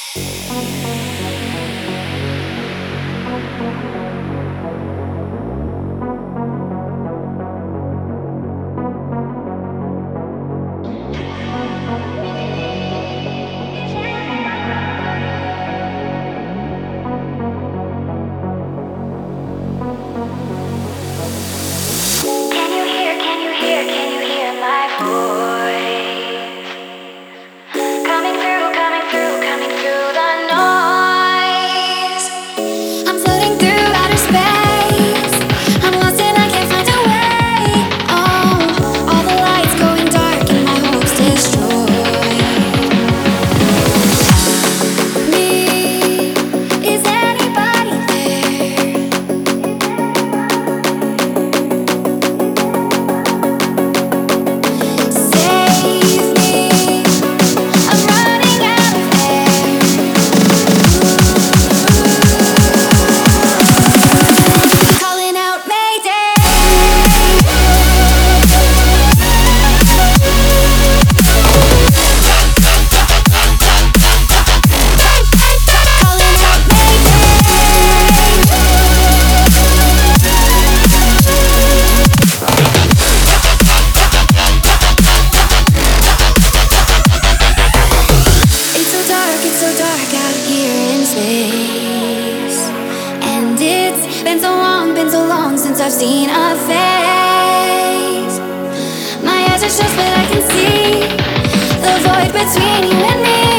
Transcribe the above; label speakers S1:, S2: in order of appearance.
S1: Can you hear my voice? Coming through the noise. I'm floating through outer space. I'm lost and I can't find a way. Oh, all the lights going dark and my hopes destroyed. Me, is anybody there? Save me, I'm running out of air. Calling out Mayday. Calling out It's so dark out here in space. And it's been so long since I've seen a face. My eyes are shut but I can see the void between you and me.